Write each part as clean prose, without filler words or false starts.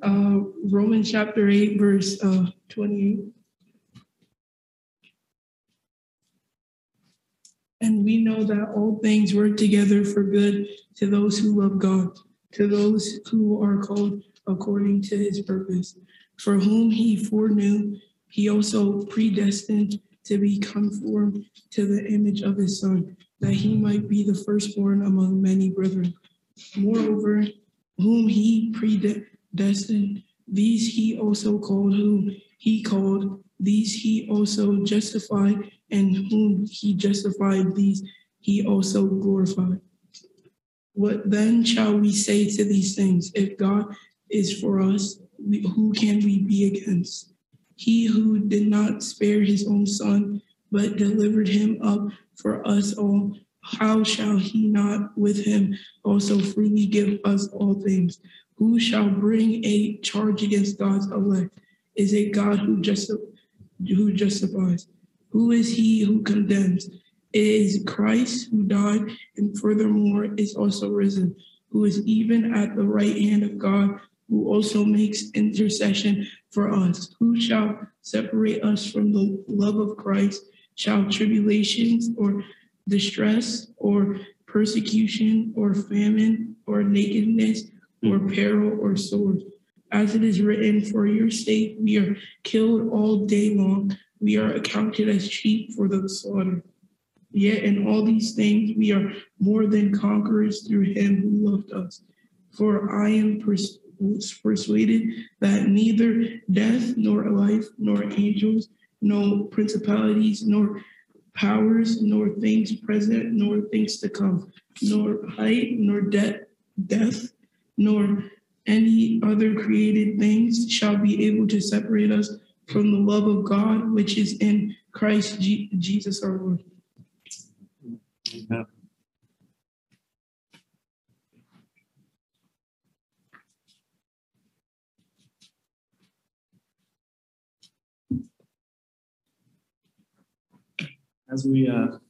Romans chapter 8, verse 28. And we know that all things work together for good to those who love God, to those who are called according to his purpose. For whom he foreknew, he also predestined to be conformed to the image of his Son, that he might be the firstborn among many brethren. Moreover, whom he predestined, these he also called. Whom he called, these he also justified. And whom he justified, these he also glorified. What then shall we say to these things? If God is for us, who can we be against? He who did not spare his own Son, but delivered him up for us all, how shall he not with him also freely give us all things? Who shall bring a charge against God's elect? Is it God who justifies? Who is he who condemns? It is Christ who died and furthermore is also risen, who is even at the right hand of God, who also makes intercession for us. Who shall separate us from the love of Christ? Shall tribulations or distress or persecution or famine or nakedness or peril or sword? As it is written, for your sake we are killed all day long. We are accounted as sheep for the slaughter. Yet in all these things we are more than conquerors through him who loved us. For I am persuaded that neither death, nor life, nor angels, no principalities, nor powers, nor things present, nor things to come, nor height, nor depth, nor any other created things shall be able to separate us from the love of God, which is in Christ Jesus our Lord. Amen. As we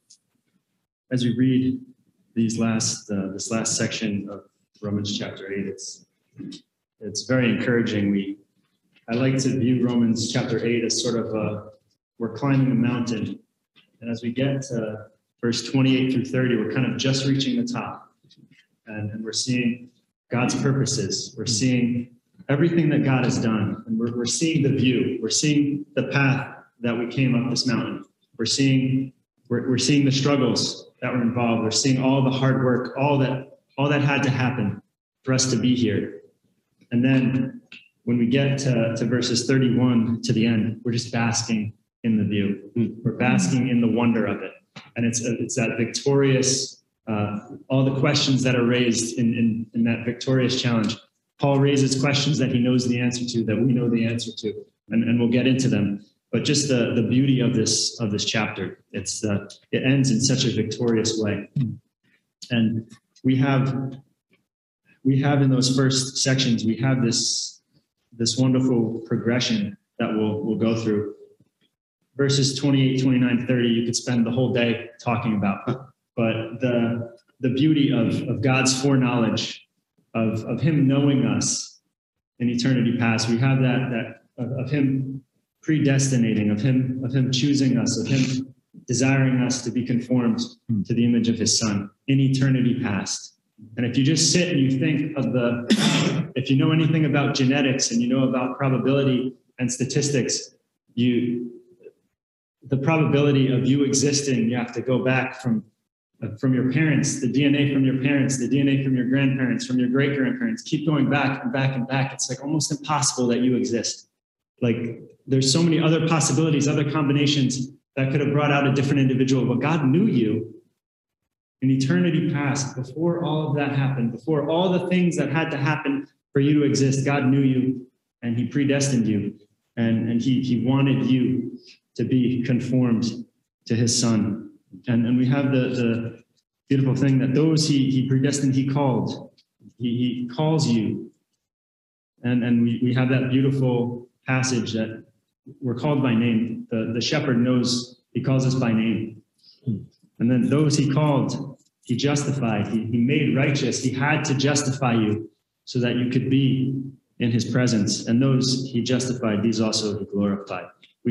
read this last section of Romans chapter 8, it's very encouraging. I like to view Romans chapter 8 as sort of we're climbing a mountain, and as we get to verse 28 through 30, we're kind of just reaching the top, and we're seeing God's purposes. We're seeing everything that God has done, and we're seeing the view. We're seeing the path that we came up this mountain. We're seeing the struggles that were involved. We're seeing all the hard work, all that had to happen for us to be here. And then when we get to verses 31 to the end, we're just basking in the view. We're basking in the wonder of it. And it's that victorious, all the questions that are raised in that victorious challenge. Paul raises questions that he knows the answer to, that we know the answer to, and we'll get into them. But just the beauty of this chapter, it ends in such a victorious way. And we have in those first sections, we have this wonderful progression that we'll go through. Verses 28, 29, 30, you could spend the whole day talking about. But the beauty of God's foreknowledge, of him knowing us in eternity past, we have that of him predestinating, of him choosing us, of him desiring us to be conformed to the image of his Son in eternity past. And if you just sit and you think of if you know anything about genetics and you know about probability and statistics, the probability of you existing, you have to go back from your parents, the DNA from your parents, the DNA from your grandparents, from your great-grandparents, keep going back and back and back. It's like almost impossible that you exist. Like there's so many other possibilities, other combinations that could have brought out a different individual, but God knew you in eternity past, before all of that happened, before all the things that had to happen for you to exist. God knew you and he predestined you, and he wanted you to be conformed to his Son. And we have the beautiful thing that those he predestined, he called. He calls you. And we have that beautiful passage that we're called by name. The shepherd knows, he calls us by name. And then those he called, he justified, he made righteous. He had to justify you so that you could be in his presence, and those he justified, these also he glorified.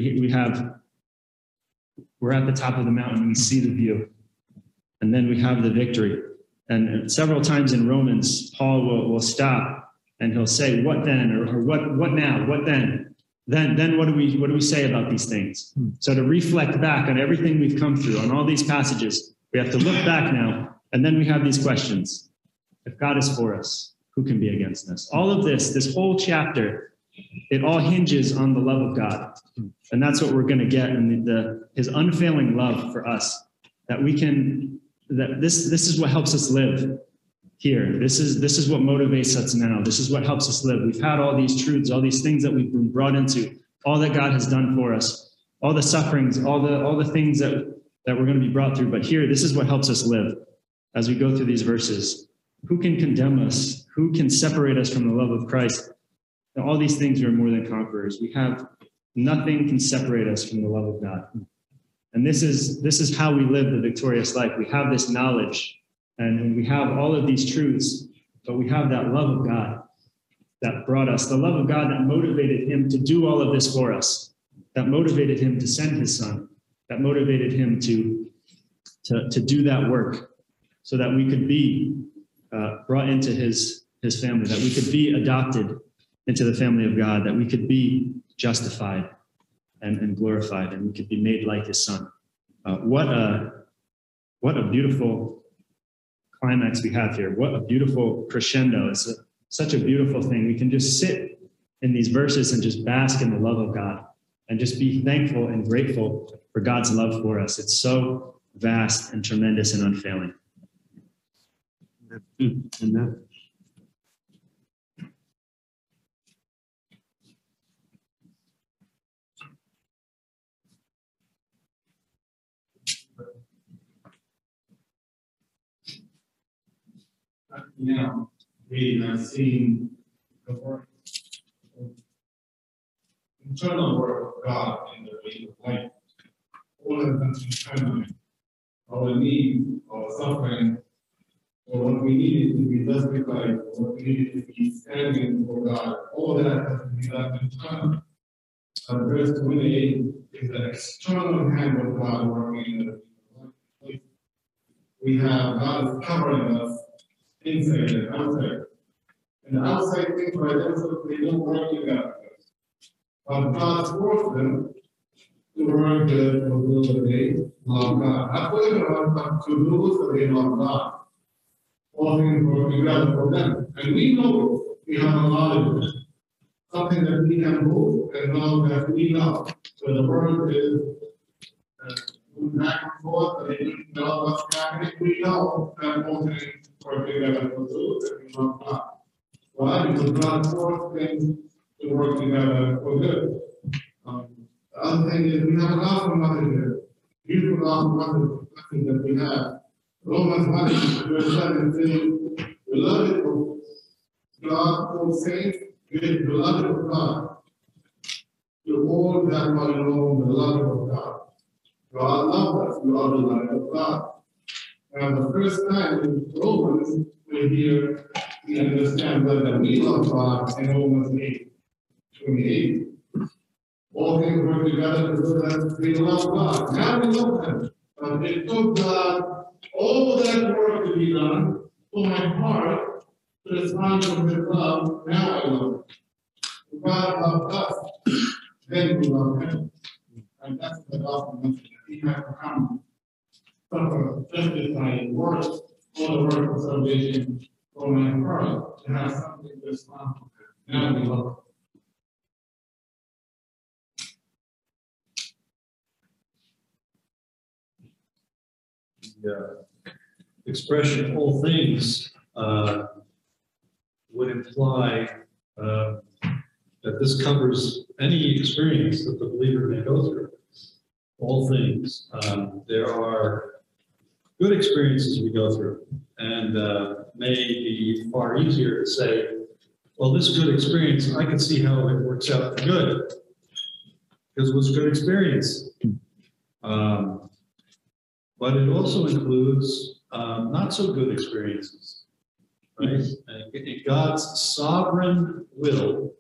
We're at the top of the mountain, we see the view, and then we have the victory. And several times in Romans, Paul will stop and he'll say, "What then?" or "What now? What then? Then what do we say about these things?" So to reflect back on everything we've come through, on all these passages, we have to look back now, and then we have these questions. If God is for us, who can be against us? All of this whole chapter, it all hinges on the love of God. And that's what we're going to get in his unfailing love for us, that we can, that this is what helps us live here. This is what motivates us now. This is what helps us live. We've had all these truths, all these things that we've been brought into, all that God has done for us, all the sufferings, all the things that we're going to be brought through. But here, this is what helps us live as we go through these verses. Who can condemn us? Who can separate us from the love of Christ? And all these things are more than conquerors. We have nothing can separate us from the love of God. And this is how we live the victorious life. We have this knowledge and we have all of these truths, but we have that love of God that brought us, the love of God that motivated him to do all of this for us, that motivated him to send his son, that motivated him to do that work so that we could be brought into his family, that we could be adopted into the family of God, that we could be justified and glorified, and we could be made like his son. What a beautiful climax we have here. What a beautiful crescendo. It's such a beautiful thing. We can just sit in these verses and just bask in the love of God and just be thankful and grateful for God's love for us. It's so vast and tremendous and unfailing. Amen. Now, we have seen the work, internal work of God in the way of life. All of that is permanent. Our need, our suffering, or what we needed to be justified, or what we needed to be standing for God, all that has to be done internally. Verse 28 is the external hand of God working in the life. We have God is covering us inside and outside. And the outside things by themselves, they don't work together. But God forced them to work to fulfill the day of God. Not for everyone, but to lose the day of God. All things work together for them. And we know we have a knowledge, something that we can move and know that we know. So the world is moving back and forth, and they don't know what's happening. We know that all things work together for those that we love God. Why? Because God forced things to work together for good. The other thing is we have an awesome message here. Beautiful, awesome message that we have. Romans 1, verse 7 says, "Beloved, God will say, beloved of God, to all that are known, beloved of God. God loves us, we are beloved of God." And the first time in Romans, we understand that we love God in Romans 8:28. All things work together so that we love God. Now we love Him. But it took God all that work to be done for my heart to respond to His love. Now I love Him. If God loved us, then we love Him. And that's the gospel message that He has to come. Suffer, justify, work, all the work of salvation for my heart to have something to respond to. Now we love Him. The expression "all things" would imply that this covers any experience that the believer may go through. All things. There are good experiences we go through, and may be far easier to say, well, this good experience, I can see how it works out for good, because it was a good experience. But it also includes not so good experiences. right? And in God's sovereign will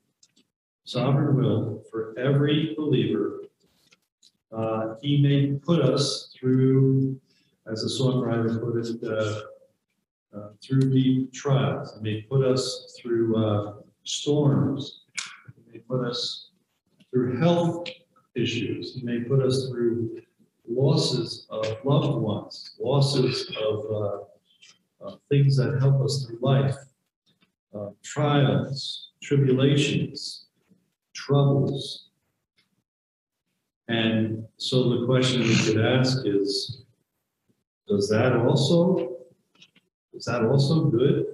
for every believer, he may put us through, as the songwriter put it, through deep trials. He may put us through storms. He may put us through health issues. He may put us through losses of loved ones, losses of things that help us through life, trials, tribulations, troubles. And so the question we could ask is, is that also good?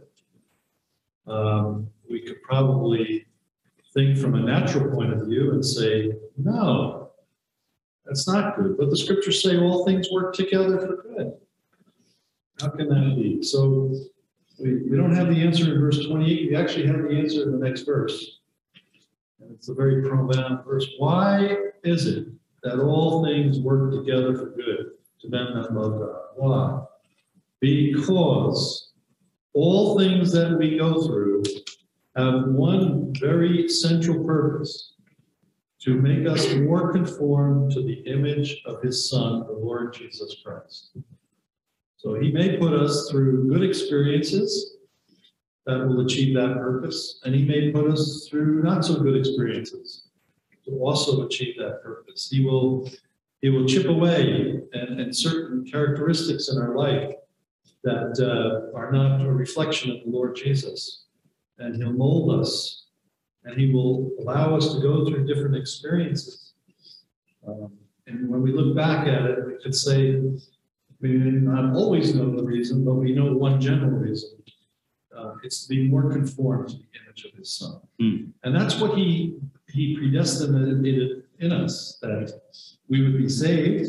We could probably think from a natural point of view and say, no, that's not good. But the scriptures say all things work together for good. How can that be? So we don't have the answer in verse 28. We actually have the answer in the next verse. And it's a very profound verse. Why is it that all things work together for good to them that love God? Why? Because all things that we go through have one very central purpose: to make us more conformed to the image of his Son, the Lord Jesus Christ. So he may put us through good experiences that will achieve that purpose, and he may put us through not so good experiences to also achieve that purpose. He will chip away and certain characteristics in our life that are not a reflection of the Lord Jesus, and he'll mold us, and he will allow us to go through different experiences. And when we look back at it, we could say, we may not always know the reason, but we know one general reason. It's to be more conformed to the image of his Son. And that's what he predestinated in us, that we would be saved,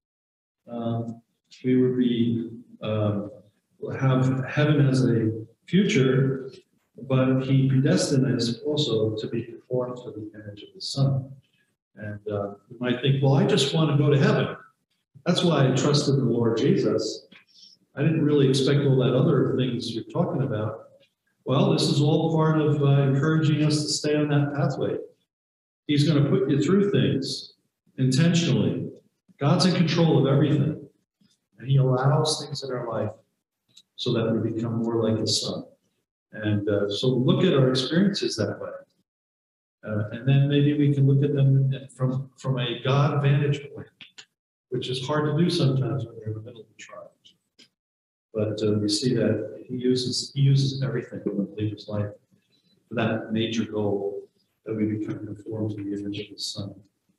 we would be have heaven as a future, but he predestined us also to be conformed to the image of his Son. And you might think, well, I just want to go to heaven. That's why I trusted the Lord Jesus. I didn't really expect all that other things you're talking about. Well, this is all part of encouraging us to stay on that pathway. He's going to put you through things intentionally. God's in control of everything, and he allows things in our life so that we become more like his Son. And so look at our experiences that way. And then maybe we can look at them from a God vantage point, which is hard to do sometimes when you're in the middle of the trials. But we see that he uses everything in the believer's life for that major goal, that we become conformed to the image of his Son.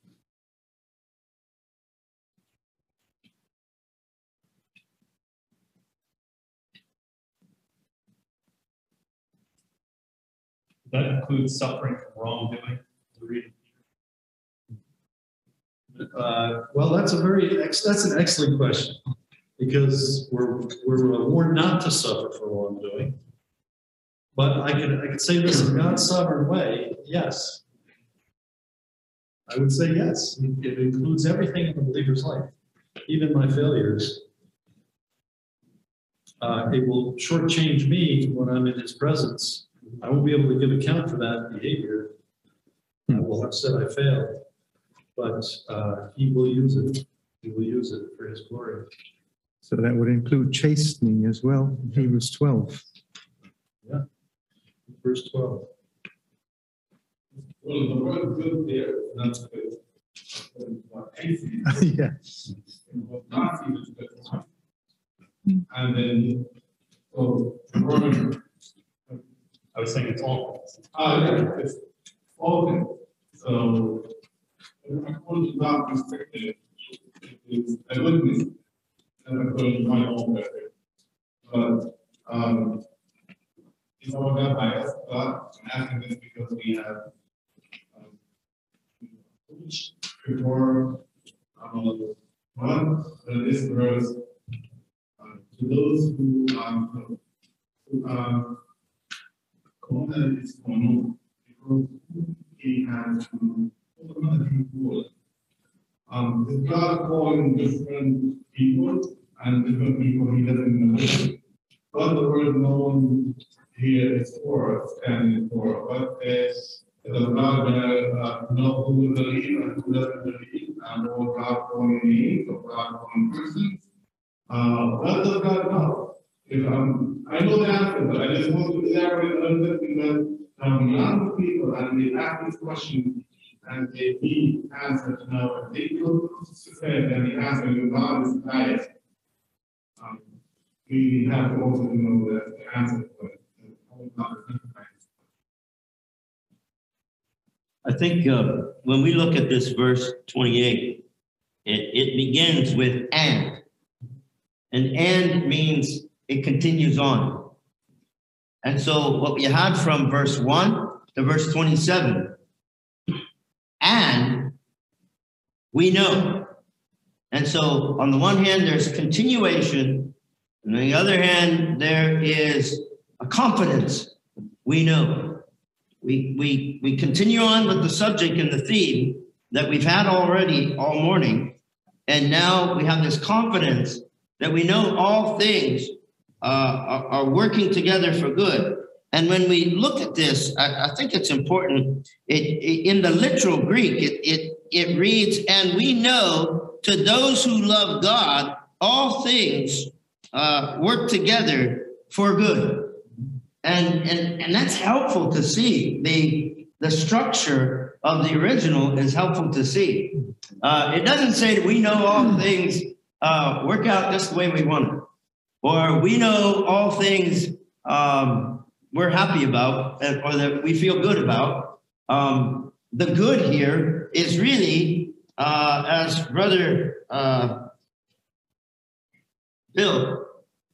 That includes suffering from wrongdoing. Well, that's an excellent question, because we're warned not to suffer for wrongdoing. But I could say this in God's sovereign way, yes. I would say yes. It includes everything in the believer's life, even my failures. It will shortchange me when I'm in his presence. I won't be able to give account for that behavior. I will have said I failed, but he will use it. He will use it for his glory. So that would include chastening as well, Hebrews 12. Yeah, verse 12. Well, the word good there, that's good. Yeah. Nazi is good. And then, so, I was saying it's all. yeah, it's all things. So, according to that perspective, it's a goodness, and according to my own perspective. But, it's all done by us, but I'm asking this because we have before one, this verse, to those who Corona is unknown, because he has to people. Is God calling different people, and different people he doesn't know? But the word known here is for us, standing for us, the God know who believe and who doesn't believe, and what God only means, or God only persons. What does God know? I know the answer, but I just want to elaborate a little bit because young people, and they ask this question, and they need answers now. If they feel success, and the answer is God is highest. We have to also know that the answer for it. I think when we look at this verse 28, it begins with and. And means it continues on. And so what we had from verse 1 to verse 27, and we know. And so on the one hand, there's continuation. And on the other hand, there is a confidence. We know. We continue on with the subject and the theme that we've had already all morning. And now we have this confidence that we know all things are working together for good. And when we look at this, I think it's important. In the literal Greek, it reads, and we know to those who love God, all things work together for good. And that's helpful to see. The structure of the original is helpful to see. It doesn't say that we know all things work out just the way we want it, or we know all things we're happy about, or that we feel good about. The good here is really, as Brother Bill,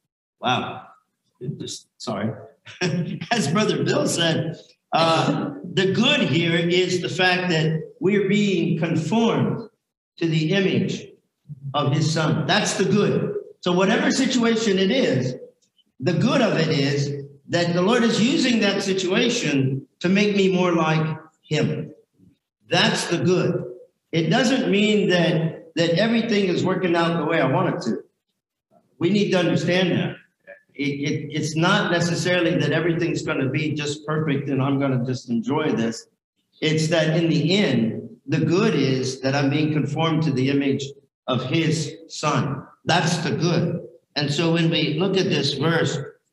sorry, as Brother Bill said, the good here is the fact that we're being conformed to the image of his son. That's the good. So whatever situation it is, the good of it is that the Lord is using that situation to make me more like him. That's the good. It doesn't mean that everything is working out the way I want it to. We need to understand that. It's not necessarily that everything's going to be just perfect and I'm going to just enjoy this. It's that in the end, the good is that I'm being conformed to the image of his son. That's the good. And so when we look at this verse,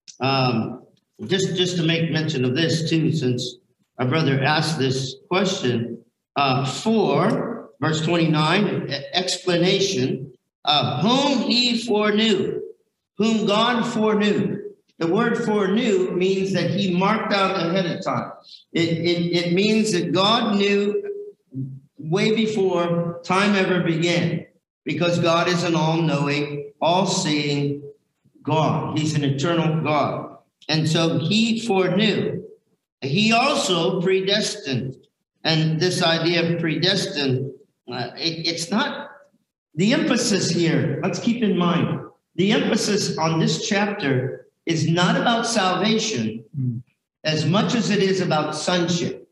just to make mention of this too, since our brother asked this question, for verse 29, explanation, whom he foreknew, whom God foreknew. The word foreknew means that he marked out ahead of time. It means that God knew way before time ever began, because God is an all-knowing, all-seeing God. He's an eternal God. And so he foreknew. He also predestined. And this idea of predestined, it's not the emphasis here. Let's keep in mind, the emphasis on this chapter is not about salvation as much as it is about sonship.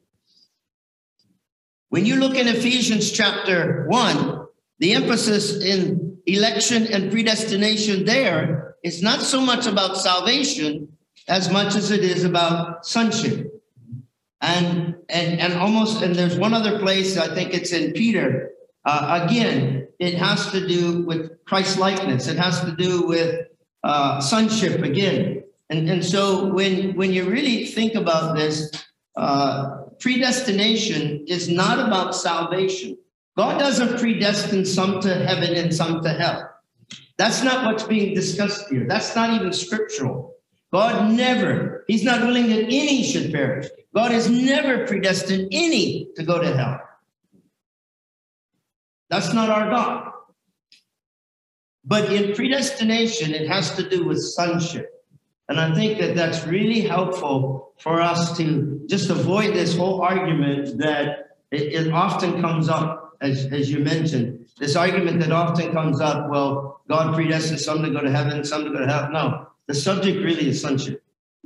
When you look in Ephesians chapter 1, the emphasis in election and predestination there is not so much about salvation as much as it is about sonship. And there's one other place, I think it's in Peter. Again, it has to do with Christ likeness. It has to do with sonship again. And so when you really think about this, predestination is not about salvation. God doesn't predestine some to heaven and some to hell. That's not what's being discussed here. That's not even scriptural. God never, he's not willing that any should perish. God has never predestined any to go to hell. That's not our God. But in predestination, it has to do with sonship. And I think that that's really helpful for us to just avoid this whole argument that it often comes up, as you mentioned, this argument that often comes up, well, God predestined some to go to heaven, some to go to hell. No, the subject really is sonship.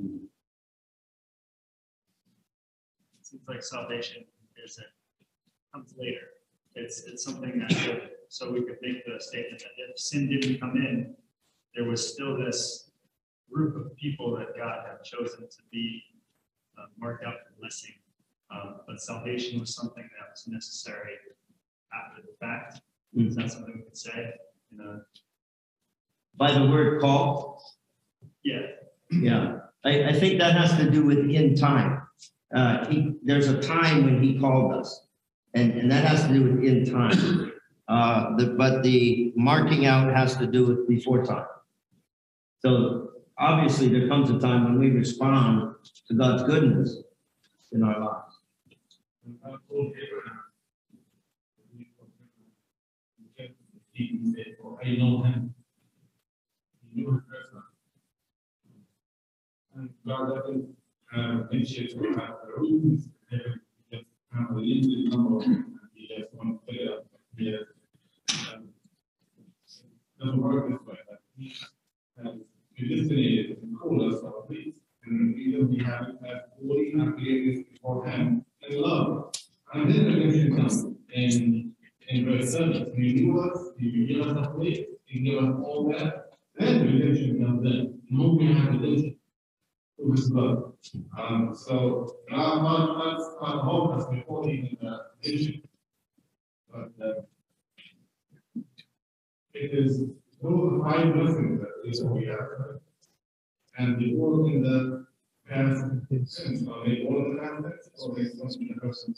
It seems like salvation comes later. It's something that, so we could make the statement that if sin didn't come in, there was still this group of people that God had chosen to be marked out for blessing. But salvation was something that was necessary after the fact. Is that something we could say? You know? By the word call? Yeah. Yeah, I think that has to do with in time. There's a time when he called us, and that has to do with in time. But the marking out has to do with before time. So obviously there comes a time when we respond to God's goodness in our lives. He said, "Oh, I know him." He knew his person. And God doesn't initiate or have the rules. He just have a limited number, and he just wants to figure out. He doesn't work this way. Like he has predestinated and called us our place, and we have fully created beforehand in love. And then redemption comes in verse 7. He knew us, he gave us a place, he gave us all that. Then redemption comes in. No, we have redemption through his blood. So now that's hope us before even redemption. But it is those 5 blessings that we have. And the all in the past tense, are they all in the past tense, or they some in the present?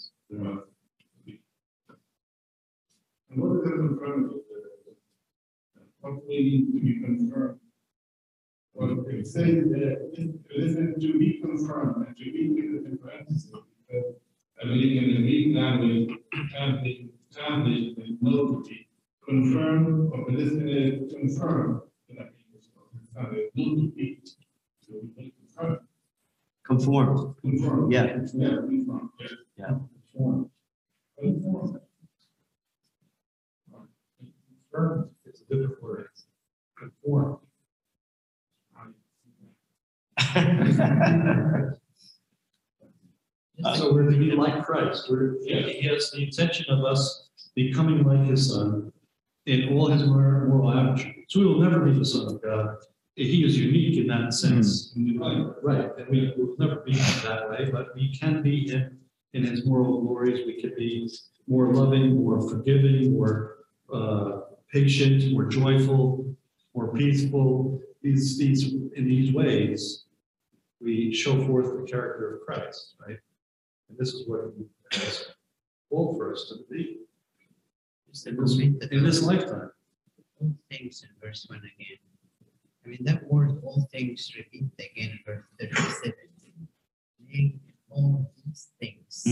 And what is the confirmed? What we need to be confirmed? Well, it says that listen to be confirmed and to be in parentheses, because I believe in the Greek language, translation is not to be confirmed or predestinated confirmed. Not to be. So we confirm. Conform. Confirm. Yeah. Yeah, confirm. Yeah. Confirm. Confirm. Confirm is a different word. Conform. So we're to be like Christ. He has the intention of us becoming like his son in all his moral attributes. So we will never be the son of God. He is unique in that sense. Right. And we will never be that way, but we can be in his moral glories. We can be more loving, more forgiving, more patient, more joyful, more peaceful. In these ways, we show forth the character of Christ, right? And this is what he has called for us to be in this lifetime. All things in verse 1 again. I mean, that word, all things, repeat again in verse 37. Make all these things.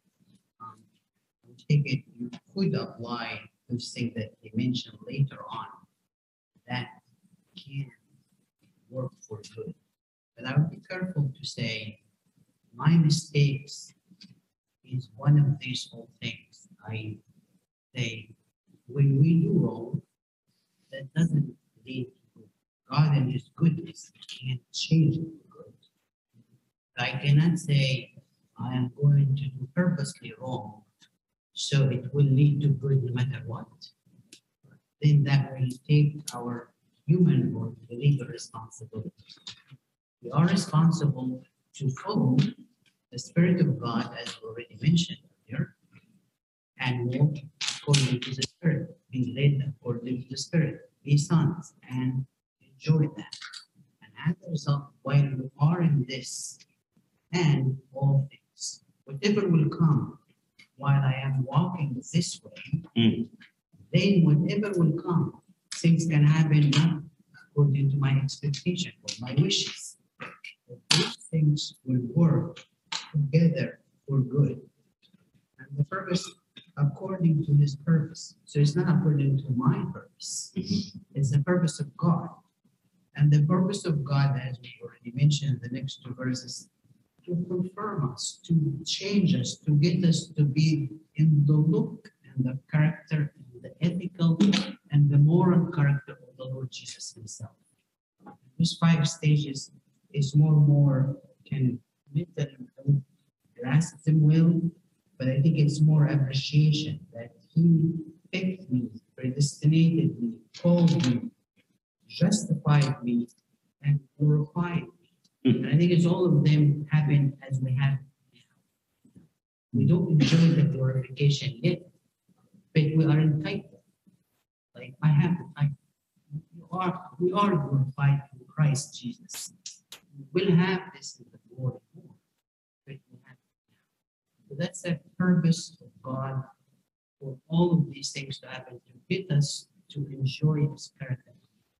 I take it you could apply those things that he mentioned later on. That can work for good. But I would be careful to say, my mistakes is one of these all things. I say, when we do wrong, that doesn't lead to God and his goodness can't change it for good. I cannot say, I am going to do purposely wrong, so it will lead to good no matter what. Then that will take our human or believer responsibility. We are responsible to follow the Spirit of God, as already mentioned earlier, and walk according to the Spirit, being led according to the Spirit, be sons, and enjoy that. And as a result, while we are in this, and all things, whatever will come while I am walking this way, then whatever will come, things can happen not according to my expectation or my wishes. But those things will work together for good. And the purpose according to his purpose. So it's not according to my purpose. It's the purpose of God. And the purpose of God, as we already mentioned in the next 2 verses, to confirm us, to change us, to get us to be in the look and the character and the ethical and the moral character of the Lord Jesus himself. Those 5 stages is more can mentally grasp them well, but I think it's more appreciation that he picked me, predestinated me, called me, justified me, and glorified. And I think it's all of them happen as we have now. We don't enjoy the glorification yet, but we are entitled. Like I have the title. We are glorified in Christ Jesus. We'll have this in the glory more, but we have it now. So that's the purpose of God for all of these things to happen, to get us to enjoy His character.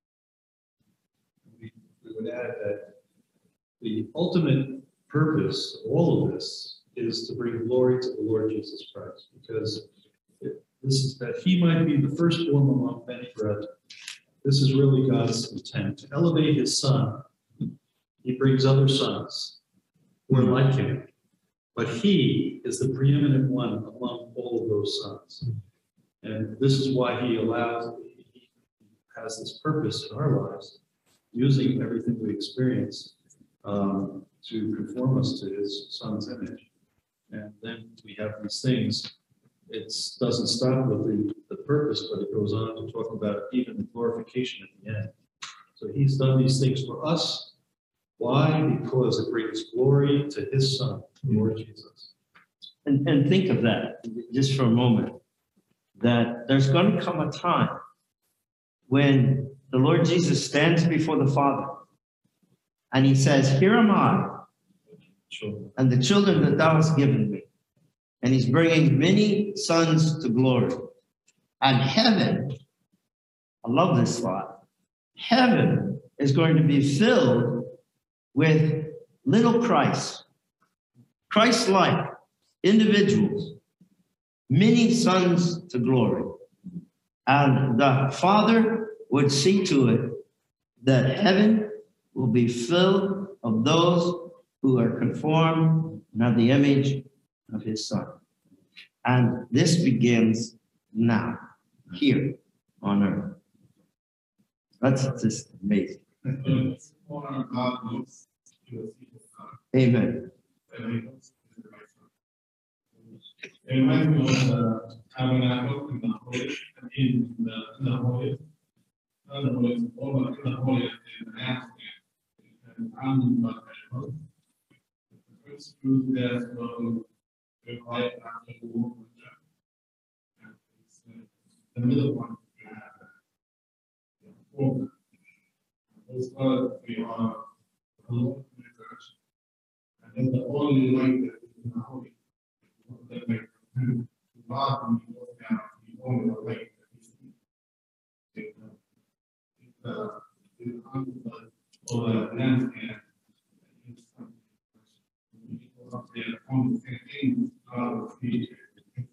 We would add that the ultimate purpose of all of this is to bring glory to the Lord Jesus Christ, because this is that He might be the firstborn among many brethren. This is really God's intent, to elevate His Son. He brings other sons who are like Him, but He is the preeminent one among all of those sons. And this is why He has this purpose in our lives, using everything we experience to conform us to His Son's image. And then we have these things. It doesn't stop with the purpose, but it goes on to talk about even the glorification at the end. So He's done these things for us. Why? Because it brings glory to His Son, the Lord Jesus. And think of that just for a moment, that there's going to come a time when the Lord Jesus stands before the Father and He says, "Here am I, and the children that thou hast given me." And He's bringing many sons to glory. And heaven, I love this thought, heaven is going to be filled with little Christ, Christ-like individuals, many sons to glory. And the Father would see to it that heaven will be filled of those who are conformed and have the image of His Son. And this begins now, here on earth. That's just amazing. Amen. It reminds me of the tabernacle in the holy, in the holy, in the holy, and I'm not the first truth there will require after the war. And the middle one, those words we are alone in the church, and then the only light that is in the holy, that makes God when He goes down, the only light that we see. The lampstand, it's up there on the same thing, God will feed you.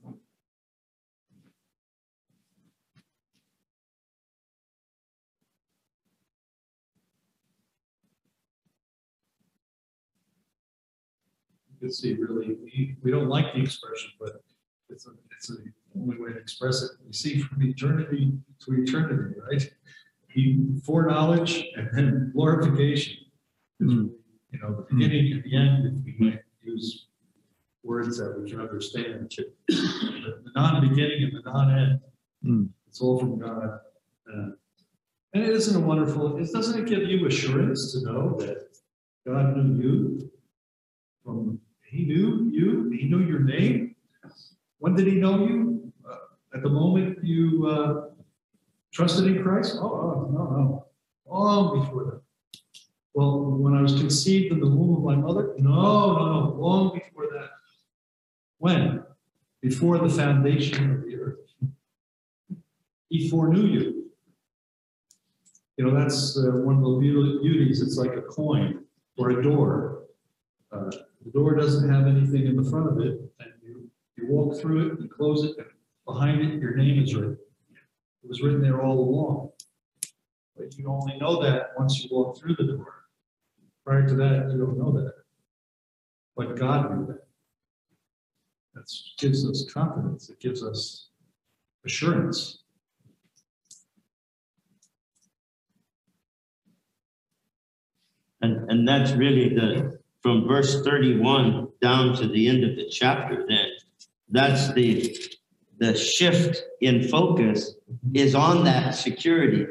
You can see, really, we don't like the expression, but it's the only way to express it. We see from eternity to eternity, right? Foreknowledge and then glorification. You know, the beginning and the end, if we might use words that we can understand. The non-beginning and the non-end. It's all from God. And isn't it wonderful? Doesn't it give you assurance to know that God knew you? He knew you. He knew your name. When did He know you? At the moment you trusted in Christ? No. Long before that. Well, when I was conceived in the womb of my mother? No. Long before that. When? Before the foundation of the earth. He foreknew you. You know, that's one of the beauties. It's like a coin or a door. The door doesn't have anything in the front of it, and you walk through it, you close it, and behind it, your name is written. It was written there all along. But you only know that once you walk through the door. Prior to that, you don't know that. But God knew that. That gives us confidence. It gives us assurance. And that's really from verse 31 down to the end of the chapter then. That's the shift in focus is on that security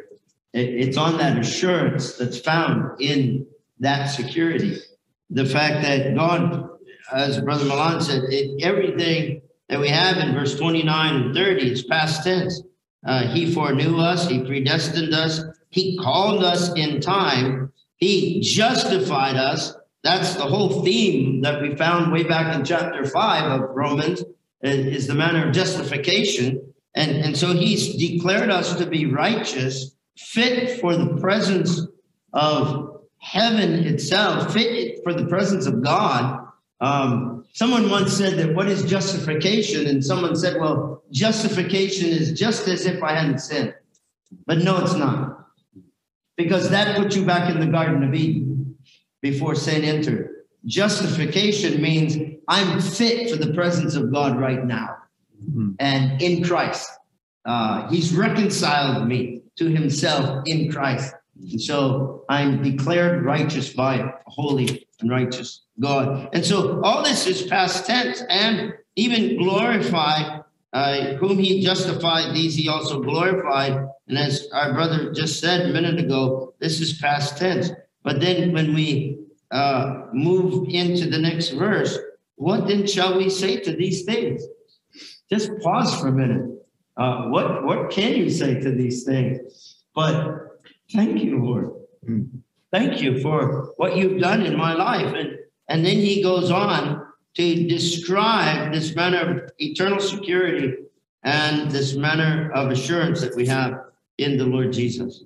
It's on that assurance that's found in that security. The fact that God, as Brother Milan said, everything that we have in verse 29 and 30 is past tense. He foreknew us, he predestined us, he called us in time, he justified us. That's the whole theme that we found way back in chapter 5 of Romans, is the manner of justification. And so he's declared us to be righteous, fit for the presence of heaven itself, fit for the presence of God. Someone once said that what is justification? And someone said, well, justification is just as if I hadn't sinned. But no, it's not. Because that put you back in the Garden of Eden before sin entered. Justification means I'm fit for the presence of God right now. And in Christ. He's reconciled me to himself in Christ. And so I'm declared righteous by a holy and righteous God. And so all this is past tense, and even glorified, whom he justified, these he also glorified. And as our brother just said a minute ago, this is past tense. But then when we move into the next verse, what then shall we say to these things? Just pause for a minute. What can you say to these things? But thank you, Lord. Thank you for what you've done in my life. And then he goes on to describe this manner of eternal security and this manner of assurance that we have in the Lord Jesus.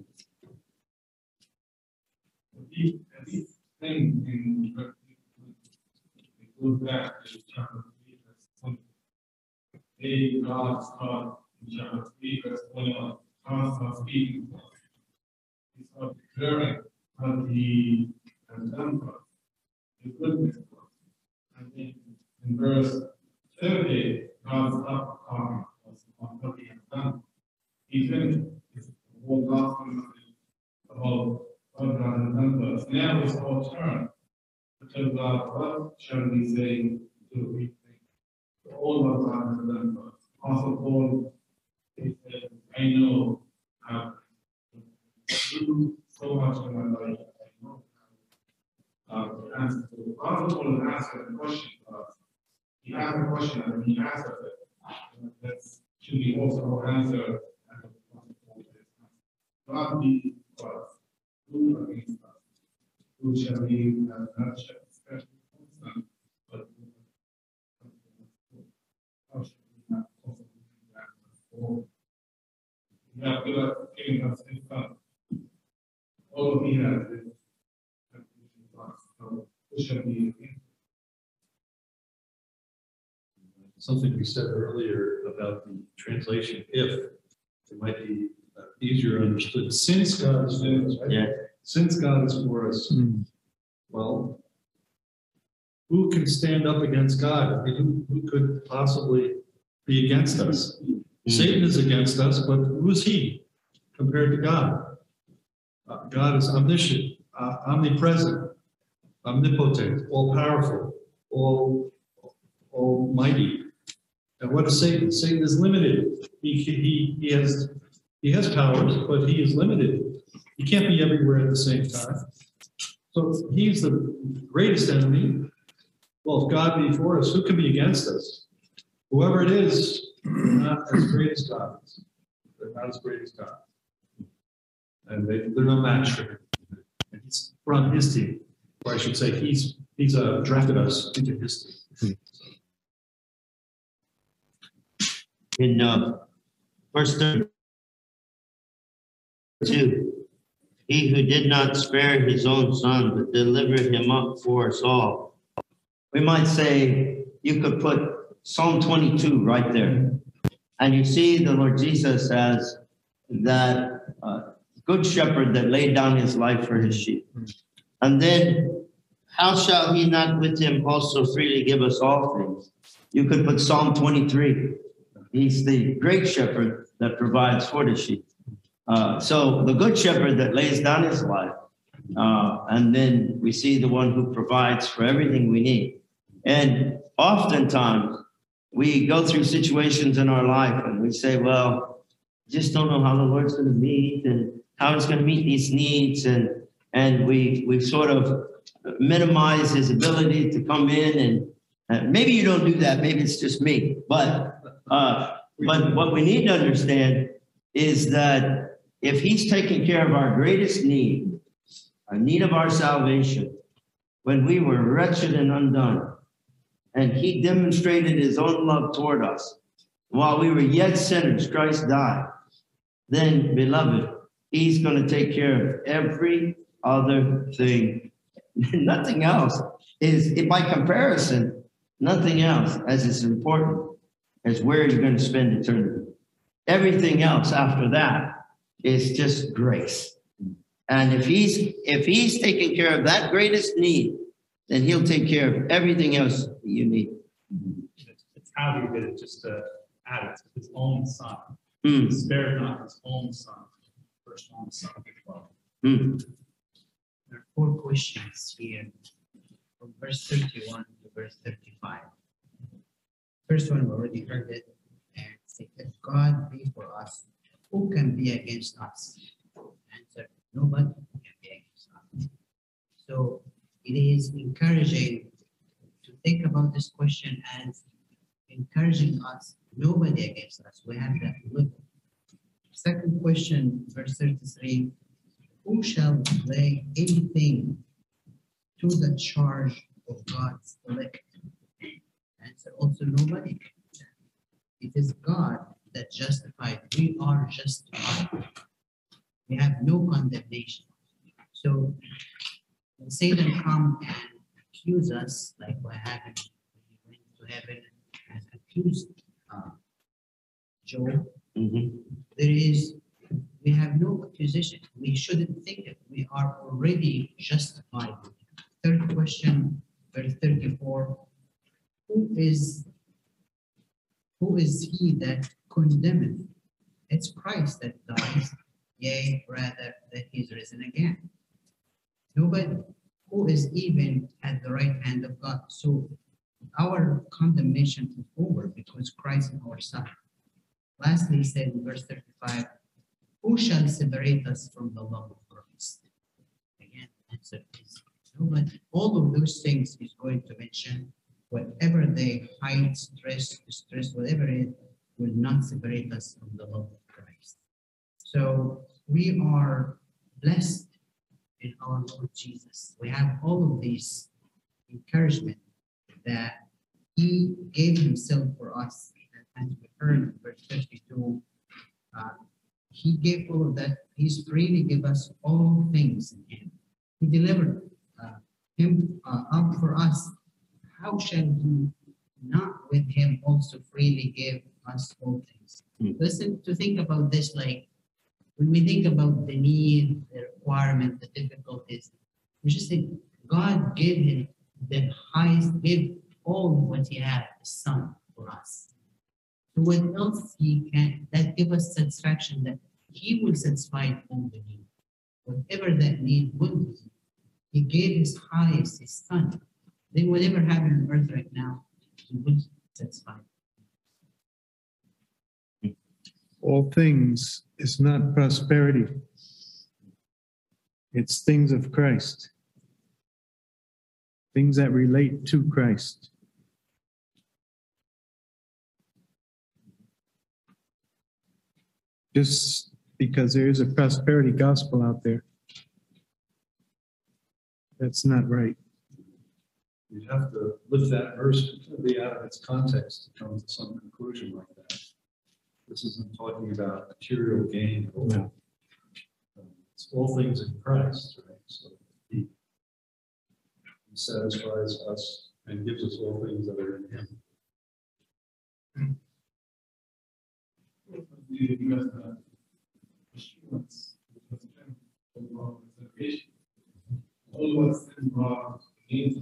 These things in it goes back to chapter 3, verse 20. They, God's God, in chapter 3, verse 21, God starts speaking to us. He starts declaring what he has done for us, the goodness for us. And then in verse 30, God stopped talking to us about what he has done. He finished his whole gospel message about what God has done for us. Now it's our turn to tell God, what shall we say to these things? To all what God has done for us. Also, Paul, he said, I know how to do so much in my life. I know how to answer. So also, Paul has answered the question for us. He asked a question and he answered it. That should be also our answer. God be for us, who against us, who shall be not shall especially constant, but how should we not also be that for? He has given us his son. All he has is us. So who shall be against us? Something you said earlier about the translation, if, it might be easier understood. Since God is for us, right? Yeah. Since God is for us, well, who can stand up against God? I mean, who could possibly be against us? Satan is against us, but who is he compared to God? God is omniscient, omnipresent, omnipotent, all-powerful, almighty. And what is Satan? Satan is limited. He has powers, but he is limited. He can't be everywhere at the same time. So he's the greatest enemy. Well, if God be for us, who can be against us? Whoever it is, they're not as great as God is. They're not as great as God. And they're no match for him. And he's from his team. Or I should say, he's drafted us into his team. In verse 32, he who did not spare his own son, but delivered him up for us all. We might say you could put Psalm 22 right there. And you see the Lord Jesus as that good shepherd that laid down his life for his sheep. And then, how shall he not with him also freely give us all things? You could put Psalm 23. He's the great shepherd that provides for the sheep. So the good shepherd that lays down his life, and then we see the one who provides for everything we need. And oftentimes we go through situations in our life and we say, well, just don't know how the Lord's going to meet and how he's going to meet these needs, and we sort of minimize his ability to come in, and maybe you don't do that, maybe it's just me, but what we need to understand is that if he's taking care of our greatest need, a need of our salvation, when we were wretched and undone, and he demonstrated his own love toward us, while we were yet sinners, Christ died, then, beloved, he's going to take care of every other thing. Nothing else is, by comparison, nothing else as important as where you're going to spend eternity. Everything else after that is just grace. And if he's taking care of that greatest need, then he'll take care of everything else you need. It's how he did it, just to add it to his own son. Mm. Spared not his own son, firstborn son of the world. Mm. There are 4 questions here from verse 31 to verse 35. First one, we already heard it, and say, if God be for us, who can be against us? Answer, nobody can be against us. So it is encouraging to think about this question as encouraging us, nobody against us. We have that little. Second question, verse 33, who shall lay anything to the charge of God's elect? Answer, also nobody. It is God that justified. We are justified. We have no condemnation. So when Satan come and accuse us, like what happened when he went to heaven and accused Job, we have no accusation. We shouldn't think it. We are already justified. Third question, verse 34. Who is he that condemneth? It's Christ that dies, yea, rather that he's risen again. Nobody who is even at the right hand of God. So our condemnation is over because Christ is our son. Lastly, he said in verse 35, who shall separate us from the love of Christ? Again, answer is nobody. All of those things he's going to mention, whatever they height, stress, whatever it is, will not separate us from the love of Christ. So we are blessed in our Lord Jesus. We have all of these encouragement that he gave himself for us. And we heard in verse 52, he gave all of that. He's freely give us all things in him. He delivered him up for us. How shall he not with him also freely give us all things? Listen to think about this, like when we think about the need, the requirement, the difficulties, we just think God gave him the highest, gave all what he had, the Son, for us. So what else he can, that give us satisfaction that he will satisfy all the need. Whatever that need will be, he gave his highest, his Son. Then whatever happened on earth right now, he will satisfy. All things is not prosperity. It's things of Christ. Things that relate to Christ. Just because there is a prosperity gospel out there, that's not right. You have to lift that verse completely out of its context to come to some conclusion like that. This isn't talking about material gain. No. It's all things in Christ, right? So he satisfies us and gives us all things that are in him. All what's involved means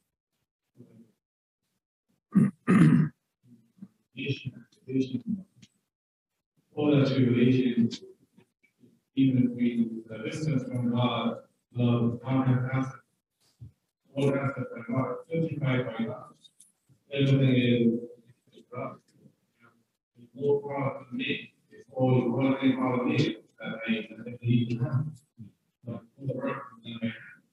all that tribulation, even if we the distance from God, love, God has answered. All answered by God, justified by God. Everything is God. It's more power to me. It's all one thing power to me. that they need to have. But the work, and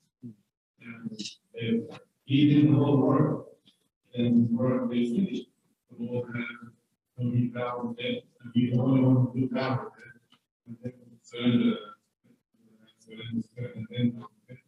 if he did the whole work, then the work is finished. The Lord has no need power with it, and he's the only one who do power with it. And then surrender, and then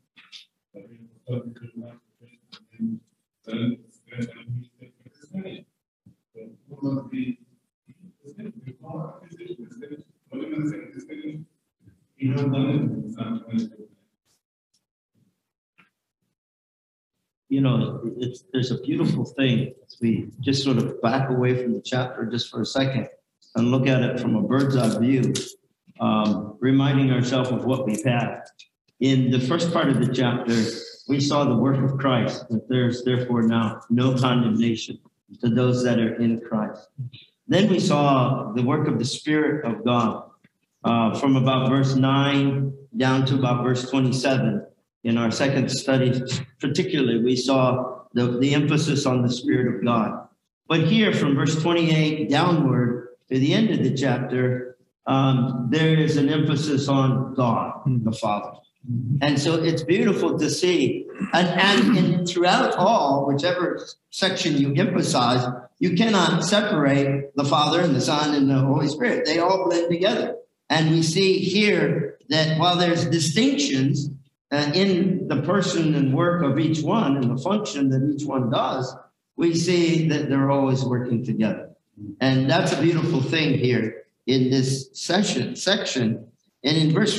You know, there's a beautiful thing. We just sort of back away from the chapter just for a second and look at it from a bird's eye view, reminding ourselves of what we've had. In the first part of the chapter, we saw the work of Christ, that there's therefore now no condemnation to those that are in Christ. Then we saw the work of the Spirit of God from about verse 9 down to about verse 27. In our second study, particularly, we saw the emphasis on the Spirit of God. But here, from verse 28 downward to the end of the chapter, there is an emphasis on God, the Father. And so it's beautiful to see. And throughout all, whichever section you emphasize, you cannot separate the Father and the Son and the Holy Spirit. They all blend together. And we see here that while there's distinctions in the person and work of each one and the function that each one does, we see that they're always working together. And that's a beautiful thing here in this section. And in verse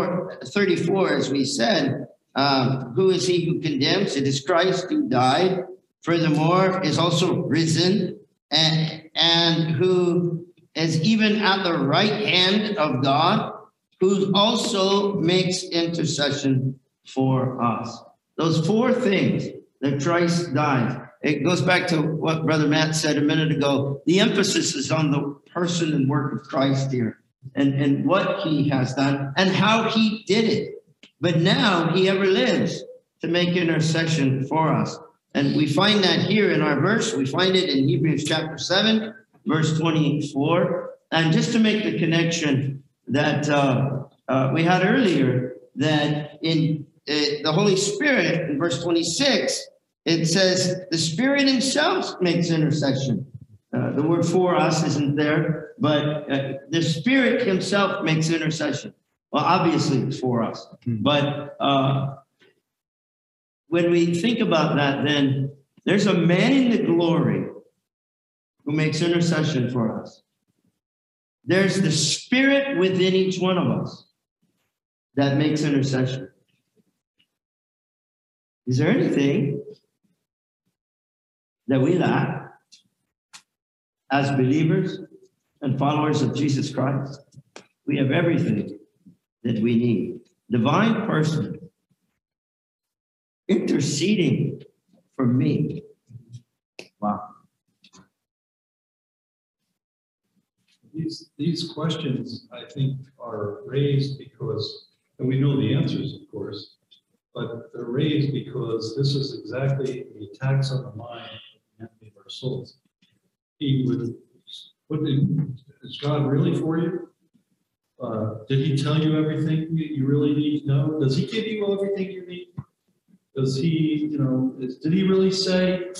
34, as we said, who is he who condemns? It is Christ who died, furthermore is also risen, and who is even at the right hand of God, who also makes intercession for us. Those four things that Christ died. It goes back to what Brother Matt said a minute ago. The emphasis is on the person and work of Christ here and what he has done and how he did it. But now he ever lives to make intercession for us. And we find that here in our verse. We find it in Hebrews chapter 7, verse 24. And just to make the connection that we had earlier, that in the Holy Spirit, in verse 26, it says, the Spirit himself makes intercession. The word for us isn't there, but the Spirit himself makes intercession. Well, obviously it's for us. But when we think about that, then there's a man in the glory who makes intercession for us. There's the Spirit within each one of us that makes intercession. Is there anything that we lack as believers and followers of Jesus Christ? We have everything that we need. Divine person interceding for me. Wow. These questions, I think, are raised because, and we know the answers, of course, but they're raised because this is exactly the attacks on the mind and of our souls. He would put in, is God really for you? Did he tell you everything you really need to know? Does he give you everything you need? Does he, did he really say?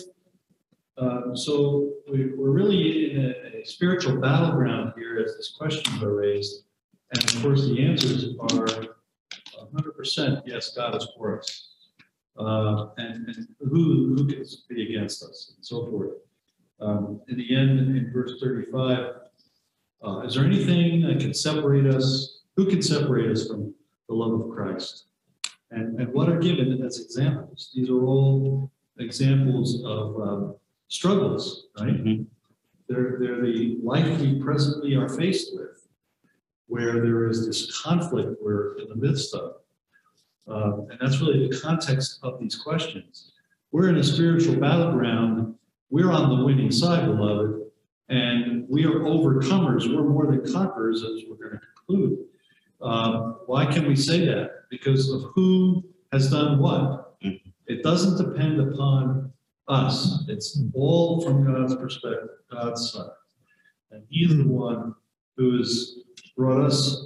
So we're really in a spiritual battleground here as these questions are raised. And of course, the answers are 100% yes, God is for us. And who can be against us and so forth. In the end, in verse 35, is there anything that can separate us? Who can separate us from the love of Christ? And what are given as examples? These are all examples of struggles, right? Mm-hmm. They're the life we presently are faced with, where there is this conflict we're in the midst of. And that's really the context of these questions. We're in a spiritual battleground. We're on the winning side, beloved, and we are overcomers. We're more than conquerors, as we're going to conclude. Why can we say that? Because of who has done what. It doesn't depend upon us. It's all from God's perspective, God's side. And he's the one who has brought us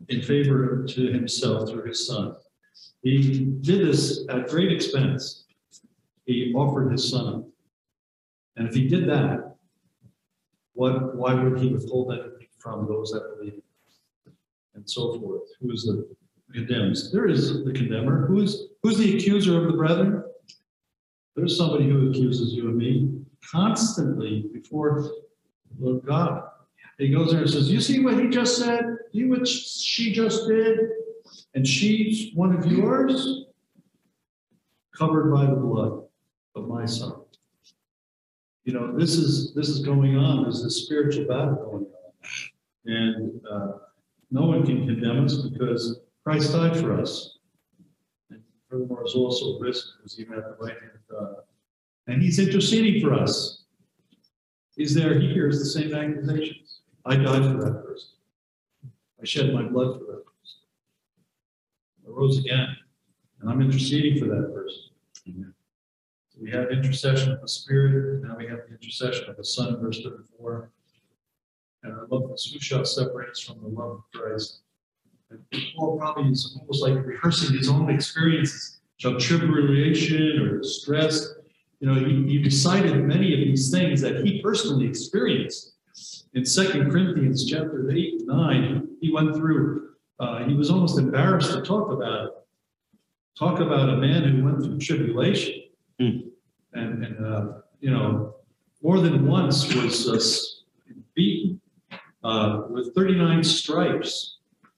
in favor to himself through his son. He did this at great expense. He offered his son up. And if he did that, why would he withhold anything from those that believe? And so forth. Who is the condemns? There is the condemner. Who's the accuser of the brethren? There's somebody who accuses you and me constantly before Lord God. He goes there and says, you see what he just said? You what she just did? And she's one of yours? Covered by the blood of my son. You know, this is going on. There's this spiritual battle going on. And no one can condemn us because Christ died for us. And furthermore, is also risen, who's even at the right hand of God. And he's interceding for us. He's there, he hears the same accusations. I died for that person. I shed my blood for that person. I rose again, and I'm interceding for that person. Amen. So we have intercession of the Spirit, now we have the intercession of the Son, verse 34. And I love this. Who shall separate us from the love of Christ? And Paul probably is almost like rehearsing his own experiences of tribulation or distress. You know, he recited many of these things that he personally experienced. In 2 Corinthians chapter 8 and 9, he went through, he was almost embarrassed to talk about it. Talk about a man who went through tribulation. And you know, more than once was beaten with 39 stripes.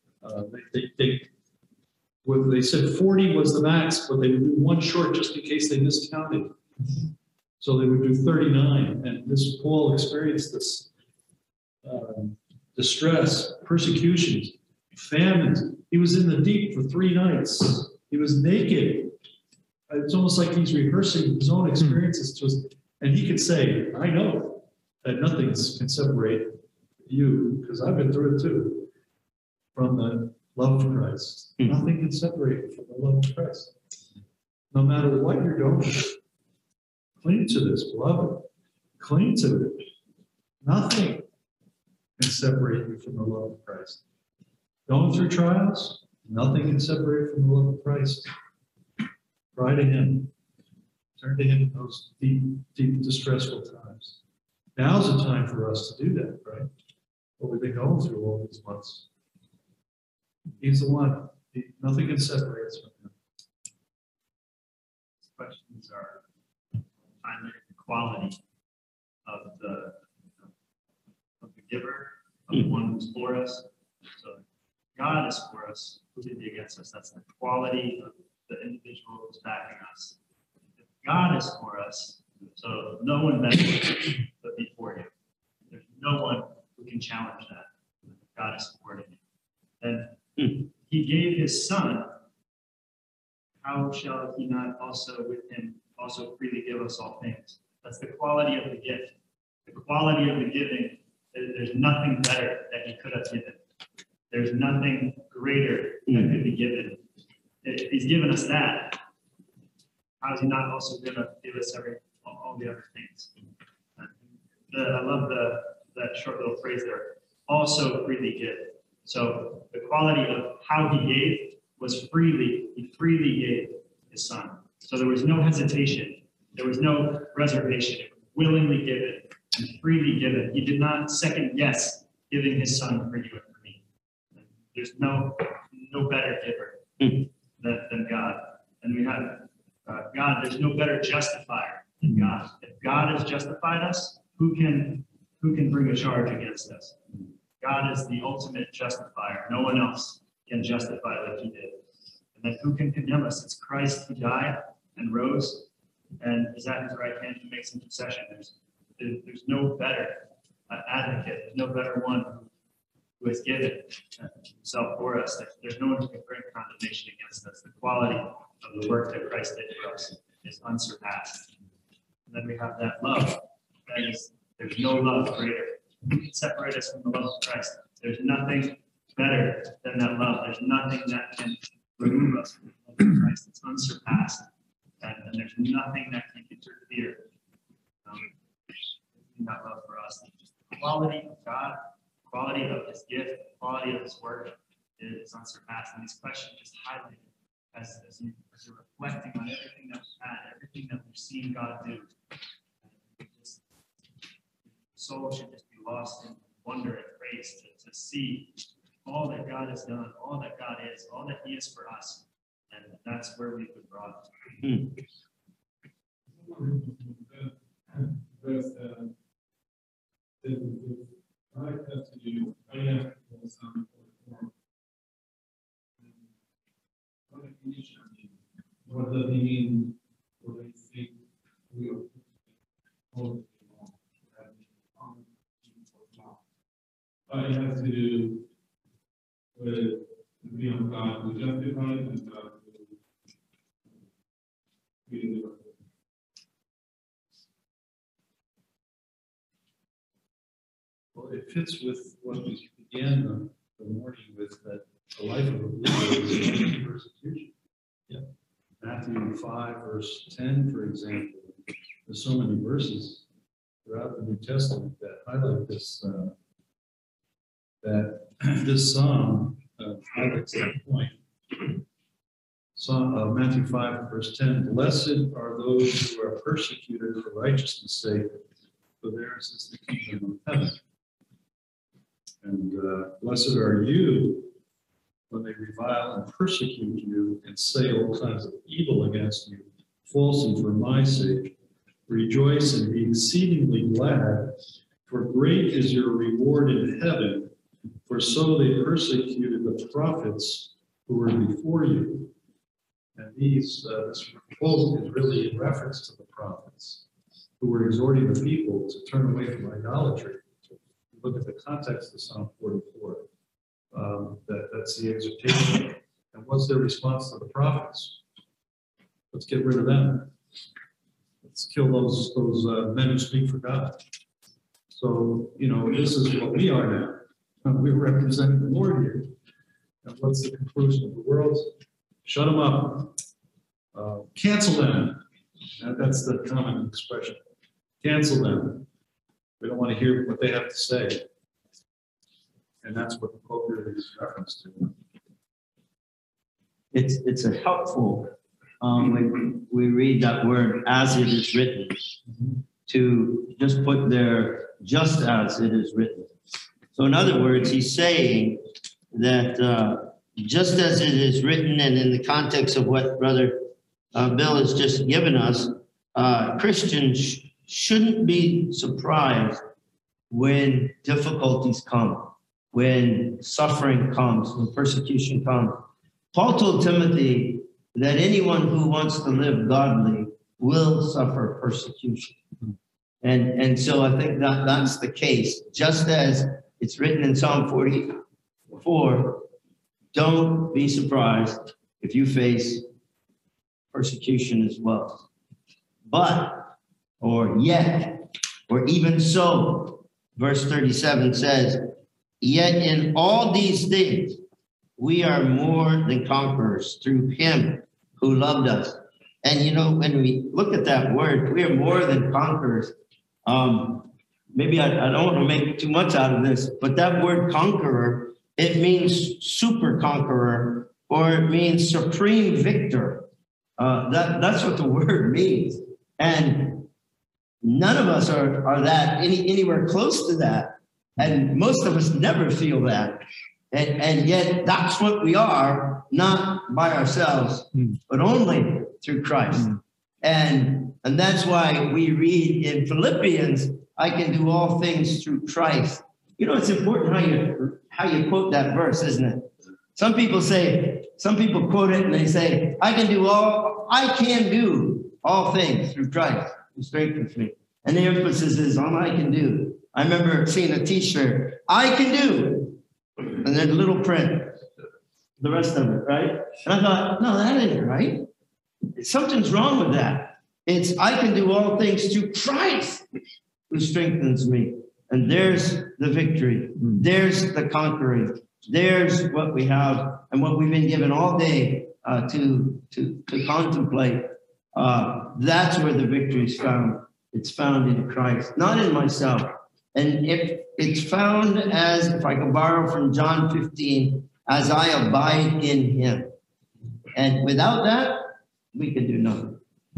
They said 40 was the max, but they would do one short just in case they miscounted. So they would do 39. And this Paul experienced this distress, persecutions, famines. He was in the deep for 3 nights. He was naked. It's almost like he's rehearsing his own experiences to us. And he could say, I know that nothing can separate you, because I've been through it too, from the love of Christ. Nothing can separate you from the love of Christ. No matter what you're going through, cling to this, beloved. Cling to it. Nothing can separate you from the love of Christ. Going through trials, nothing can separate you from the love of Christ. Cry to him. Turn to him in those deep, deep, distressful times. Now's the time for us to do that, right? What we've been going through all these months. He's the one. Nothing can separate us from him. Questions are finally the quality of the giver, of the one who's for us. So God is for us. Who can be against us? That's the quality of the individual who's backing us. If God is for us, so no one better but be for you. There's no one who can challenge that. God is supporting you. And he gave his son. How shall he not also with him also freely give us all things? That's the quality of the gift. The quality of the giving, there's nothing better that he could have given. There's nothing greater that could be given. If he's given us that, how is he not also going to give us all the other things? I love that short little phrase there, also freely give. So the quality of how he gave was he freely gave his son. So there was no hesitation. There was no reservation. It was willingly given and freely given. He did not second guess giving his son for you and for me. There's no better giver than God. And we have God, there's no better justifier than God. If God has justified us, who can bring a charge against us? God is the ultimate justifier. No one else can justify like he did. And then who can condemn us? It's Christ who died and rose and is at his right hand who makes intercession. There's no better advocate. There's no better one who has given himself for us. There's no one who can bring condemnation against us. The quality of the work that Christ did for us is unsurpassed. And then we have that love. That is, there's no love greater. Who can separate us from the love of Christ? There's nothing better than that love. There's nothing that can remove us from the love of Christ. It's unsurpassed. And there's nothing that can interfere in that love for us. Just the quality of God, quality of his gift, quality of his work is unsurpassed. And these questions just highlight it as you're reflecting on everything that we've had, everything that we've seen God do. Soul should just be lost in wonder and praise to see all that God has done, all that God is, all that He is for us. And that's where we've been brought. What does he mean? What do you think we are? It has to do with being God who justifies and God who delivers. Well, it fits with what we began the morning with, that the life of a believer is persecution. Yeah. Matthew 5, verse 10, for example. There's so many verses throughout the New Testament that highlight this, that this psalm highlights that point. Matthew 5, verse 10, blessed are those who are persecuted for righteousness' sake, for theirs is the kingdom of heaven. And blessed are you when they revile and persecute you and say all kinds of evil against you, falsely for my sake. Rejoice and be exceedingly glad, for great is your reward in heaven, for so they persecuted the prophets who were before you. And this quote is really in reference to the prophets who were exhorting the people to turn away from idolatry. Look at the context of Psalm 44. That's the exhortation. And what's their response to the prophets? Let's get rid of them. Let's kill those men who speak for God. So, this is what we are now. We're representing the Lord here. And what's the conclusion of the world? Shut them up. Cancel them. That's the common expression. Cancel them. We don't want to hear what they have to say. And that's what the quote really is reference to. It's a helpful, when we read that word, as it is written, to just put there, just as it is written. So in other words, he's saying that just as it is written, and in the context of what Brother Bill has just given us, Christians shouldn't be surprised when difficulties come, when suffering comes, when persecution comes. Paul told Timothy that anyone who wants to live godly will suffer persecution. And so I think that's the case. Just as it's written in Psalm 44, don't be surprised if you face persecution as well. But, or yet, or even so, verse 37 says, yet in all these things, we are more than conquerors through him who loved us. And when we look at that word, we are more than conquerors. Maybe I don't want to make too much out of this, but that word conqueror, it means super conqueror, or it means supreme victor. That's what the word means. And none of us are that anywhere close to that. And most of us never feel that. And yet that's what we are, not by ourselves, but only through Christ. And that's why we read in Philippians, I can do all things through Christ. It's important how you quote that verse, isn't it? Some people quote it and they say, I can do all things through Christ who strengthens me. And the emphasis is on I can do. I remember seeing a t-shirt, I can do. And then little print, the rest of it, right? And I thought, no, that ain't right. Something's wrong with that. It's I can do all things through Christ who strengthens me. And there's the victory. There's the conquering. There's what we have and what we've been given all day to contemplate. That's where the victory is found. It's found in Christ, not in myself. And if it's found as, if I can borrow from John 15, as I abide in him. And without that, we can do nothing.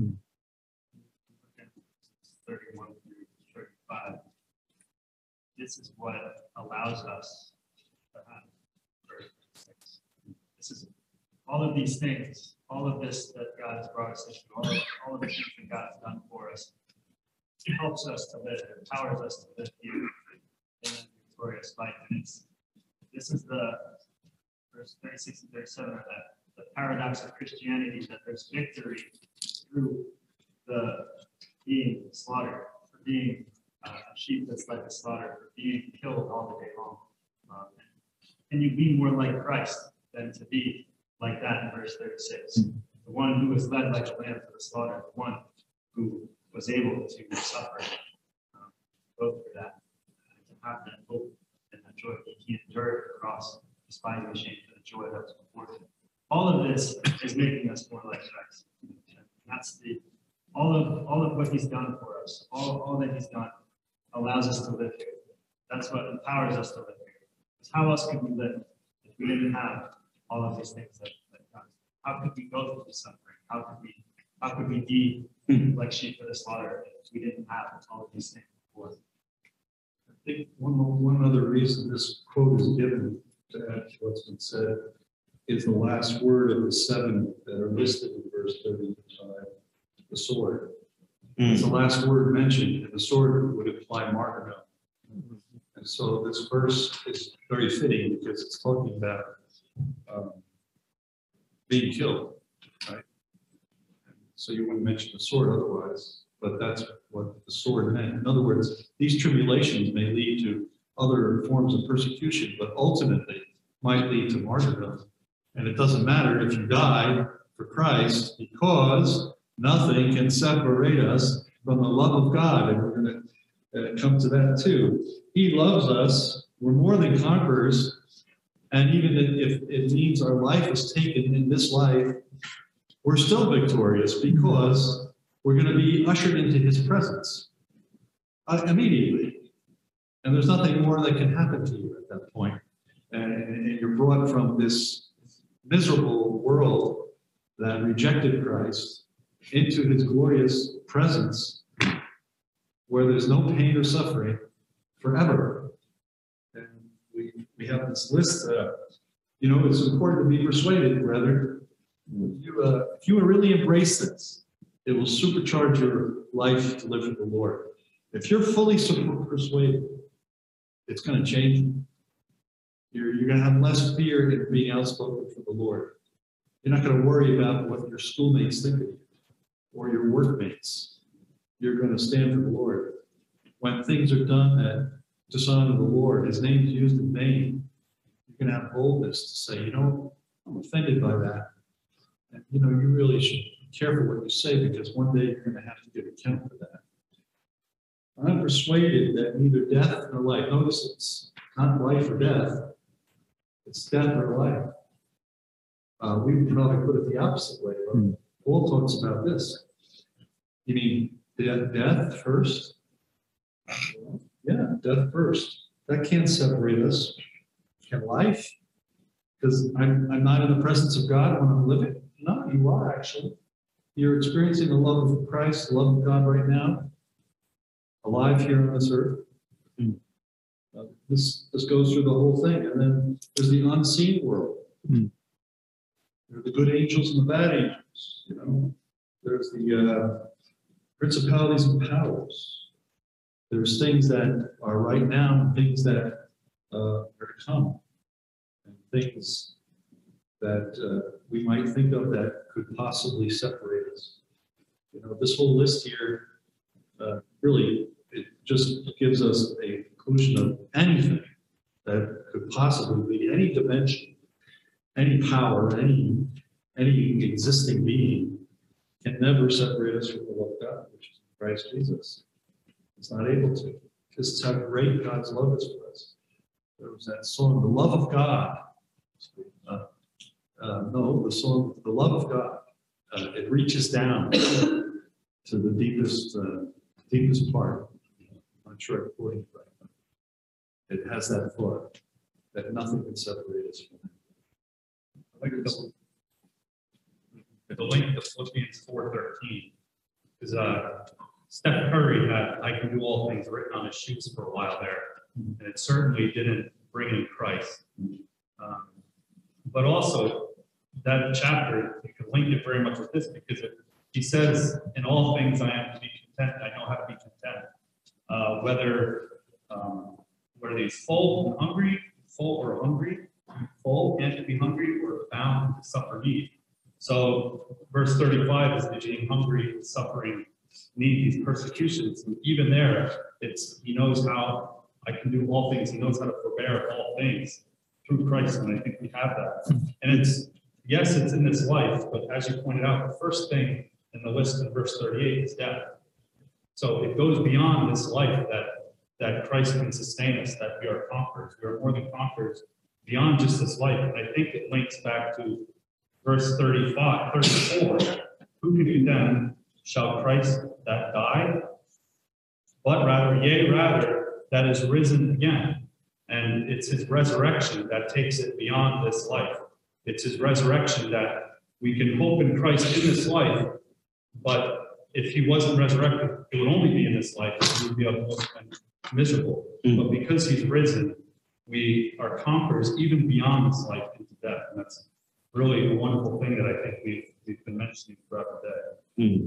31 through 35. This is what allows us to have verse 6. This is all of these things, all of this that God has brought us into, all of the things that God has done for us. It helps us to live, it empowers us to live here in a victorious life. And this is the verse 36 and 37 are the paradox of Christianity, that there's victory through the being slaughtered, for being a sheep that's led to slaughter, for being killed all the day long. Can you be more like Christ than to be like that in verse 36? The one who was led like a lamb to the slaughter, the one who was able to suffer, go through that, to have that hope and that joy. He endured the cross, despising the shame for the joy that was before him. All of this is making us more like Christ. That's all of what he's done for us. All that he's done allows us to live here. That's what empowers us to live here. Because how else could we live if we didn't have all of these things that God? How could we go through the suffering? How could we be like sheep for the slaughter if we didn't have all of these things before? I think one other reason this quote is given, to add to what's been said, is the last word of the 7 that are listed in verse 35, the sword. It's the last word mentioned, and the sword would imply martyrdom. And so this verse is very fitting because it's talking about being killed, right? So you wouldn't mention the sword otherwise, but that's what the sword meant. In other words, these tribulations may lead to other forms of persecution, but ultimately might lead to martyrdom. And it doesn't matter if you die for Christ, because nothing can separate us from the love of God. And we're going to come to that too. He loves us. We're more than conquerors. And even if it means our life is taken in this life, we're still victorious because we're going to be ushered into his presence immediately. And there's nothing more that can happen to you at that point. And you're brought from this miserable world that rejected Christ into his glorious presence where there's no pain or suffering forever. And we have this list. It's important to be persuaded, brethren. If you really embrace this, it will supercharge your life to live for the Lord. If you're fully persuaded, it's going to change you. You're going to have less fear in being outspoken for the Lord. You're not going to worry about what your schoolmates think of you or your workmates. You're going to stand for the Lord. When things are done that dishonor the Lord, his name is used in vain, you're going to have boldness to say, I'm offended by that. And, you really should be careful what you say, because one day you're going to have to give account for that. I'm persuaded that neither death nor life, notice it's not life or death, it's death or life. We would probably put it the opposite way, but Paul talks about this. You mean death first? Yeah, death first. That can't separate us. Can life? Because I'm not in the presence of God when I'm living? No, you are actually. You're experiencing the love of Christ, the love of God right now, alive here on this earth. This goes through the whole thing. And then there's the unseen world. There are the good angels and the bad angels. There's the principalities and powers. There's things that are right now and things that are to come. And things that we might think of that could possibly separate us. This whole list here really, it just gives us a conclusion of anything that could possibly be any dimension, any power, any existing being can never separate us from the love of God, which is Christ Jesus. It's not able to. This is how great God's love is for us. There was that song, The Love of God. The song, The Love of God. It reaches down to the deepest part. I'm not sure I'm quoting it right now. It has that thought that nothing can separate us from him. the link to Philippians 4:13, because Steph Curry had "I can do all things" written on his shoes for a while there, and it certainly didn't bring in Christ. But also that chapter, you can link it very much with this, because he says, "In all things I am to be content. I know how to be content, whether he's full and hungry, full or hungry, full and to be hungry, or bound to suffer need." So verse 35 is the being hungry, suffering need, these persecutions. And even there, he knows how I can do all things. He knows how to forbear all things through Christ. And I think we have that. And yes, it's in this life, but as you pointed out, the first thing in the list in verse 38 is death. So it goes beyond this life that Christ can sustain us, that we are conquerors. We are more than conquerors beyond just this life. And I think it links back to verse 34. Who can condemn? Shall Christ that died? But rather, that is risen again. And it's his resurrection that takes it beyond this life. It's his resurrection that we can hope in Christ in this life, but if he wasn't resurrected, it would only be in this life. It would be miserable. But because he's risen, we are conquerors even beyond this life into death. And that's really a wonderful thing that I think we've been mentioning throughout the day.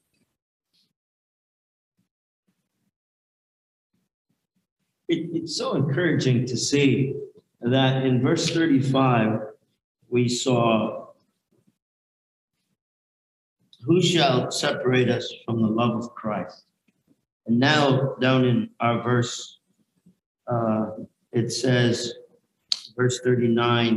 It's so encouraging to see that in verse 35, we saw, who shall separate us from the love of Christ? And now down in our verse, it says, verse 39,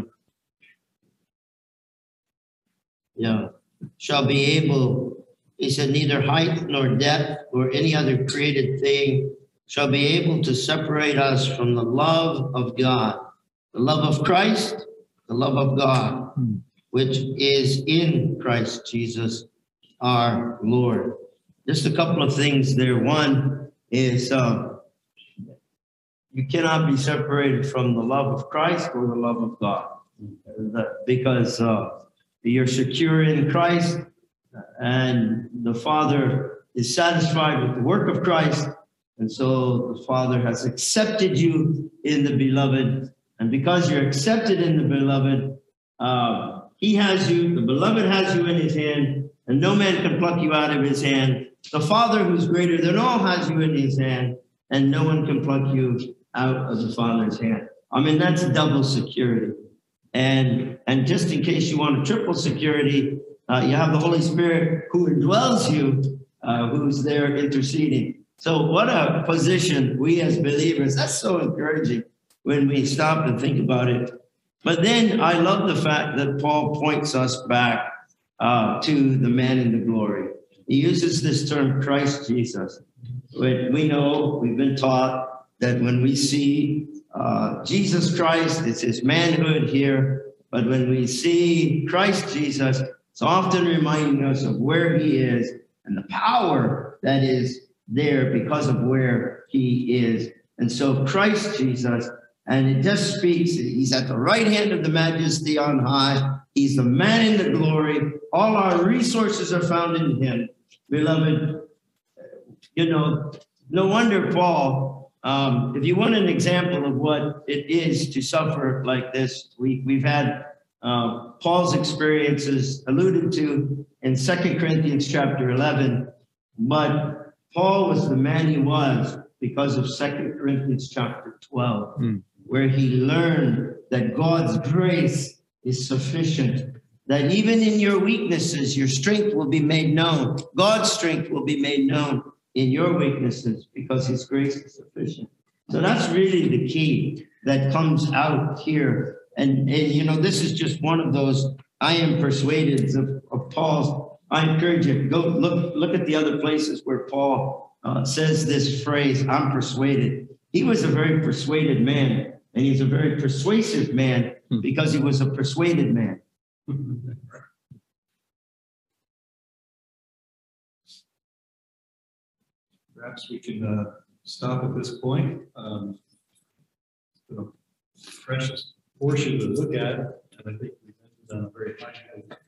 shall be able, he said, neither height nor depth or any other created thing shall be able to separate us from the love of God, the love of Christ, the love of God, which is in Christ Jesus, our Lord. Just a couple of things there. One is you cannot be separated from the love of Christ or the love of God, because you're secure in Christ, and the Father is satisfied with the work of Christ. And so the Father has accepted you in the Beloved. And because you're accepted in the Beloved, he has you, the Beloved has you in his hand, and no man can pluck you out of his hand. The Father, who's greater than all, has you in his hand, and no one can pluck you out of the Father's hand. I mean, that's double security. And just in case you want a triple security, you have the Holy Spirit who indwells you, who's there interceding. So what a position we as believers, that's so encouraging when we stop and think about it. But then I love the fact that Paul points us back to the man in the glory. He uses this term, Christ Jesus. We know, we've been taught that when we see Jesus Christ, it's his manhood here. But when we see Christ Jesus, it's often reminding us of where he is and the power that is there because of where he is. And so Christ Jesus, and it just speaks, he's at the right hand of the majesty on high. He's the man in the glory. All our resources are found in him. Beloved, no wonder Paul, if you want an example of what it is to suffer like this, we've had Paul's experiences alluded to in 2 Corinthians chapter 11, but Paul was the man he was because of 2 Corinthians chapter 12, where he learned that God's grace is sufficient, that even in your weaknesses, your strength will be made known. God's strength will be made known in your weaknesses because his grace is sufficient. So that's really the key that comes out here. And this is just one of those I am persuaded of Paul's. I encourage you, go look at the other places where Paul says this phrase, I'm persuaded. He was a very persuaded man, and he's a very persuasive man because he was a persuaded man. Perhaps we can stop at this point. A precious portion to look at, and I think we've done a very high